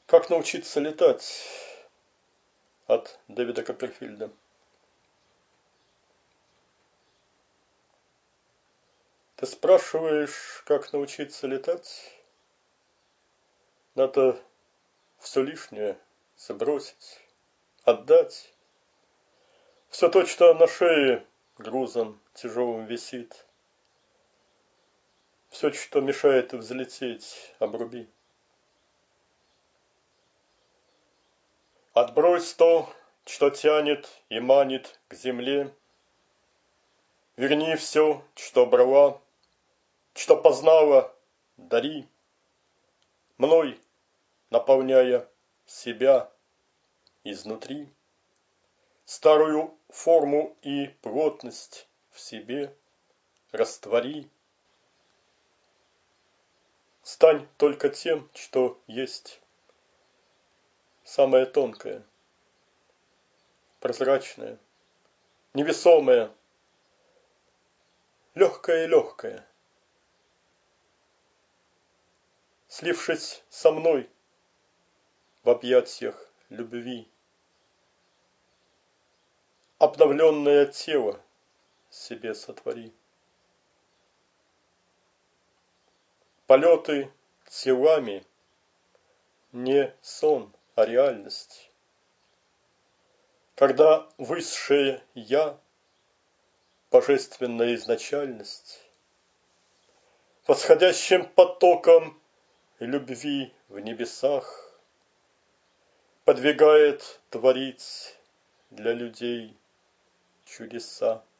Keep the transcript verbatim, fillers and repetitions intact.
Как научиться летать? От Дэвида Копперфильда. Ты спрашиваешь, как научиться летать? Надо все лишнее забросить, отдать. Все то, что на шее грузом тяжелым висит. Все, что мешает взлететь, обруби. Отбрось то, что тянет и манит к земле. Верни все, что брала, что познала, дари. Мной наполняя себя изнутри. Старую форму и плотность в себе раствори. Стань только тем, что есть. Самое тонкое, прозрачное, невесомое, легкое-легкое. Слившись со мной в объятиях любви, обновленное тело себе сотвори. Полеты телами не сон, а реальность. Когда высшее Я, божественная изначальность, восходящим потоком любви в небесах подвигает творить для людей чудеса.